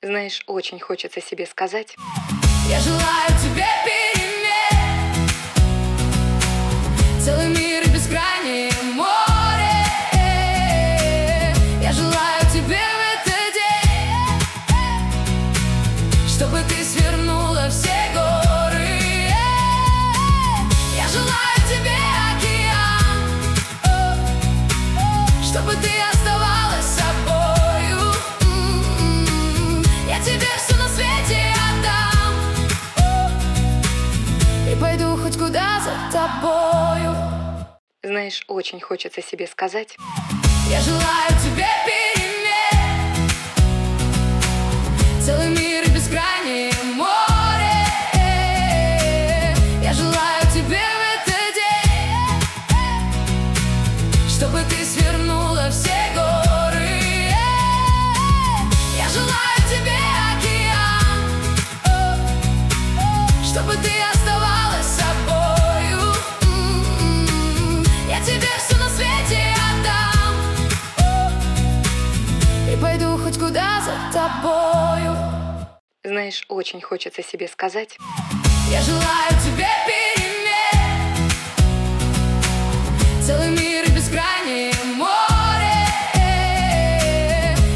Знаешь, очень хочется себе сказать. Я желаю тебе перемен, целый мир и бескрайнее море. Я желаю тебе в этот день, чтобы ты свернула все горы. Я желаю тебе океан, чтобы ты оставалась собою. Я тебе все на свете отдам и пойду хоть куда за тобою. Знаешь, очень хочется себе сказать. Я желаю тебе перемен, целый мир и бескрайнее море. Я желаю тебе в этот день, чтобы ты свернула все горы. Я желаю тебе океан, чтобы ты оставалась собою. Я тебе все на свете отдам и пойду хоть куда за тобою. Знаешь, очень хочется себе сказать. Я желаю тебе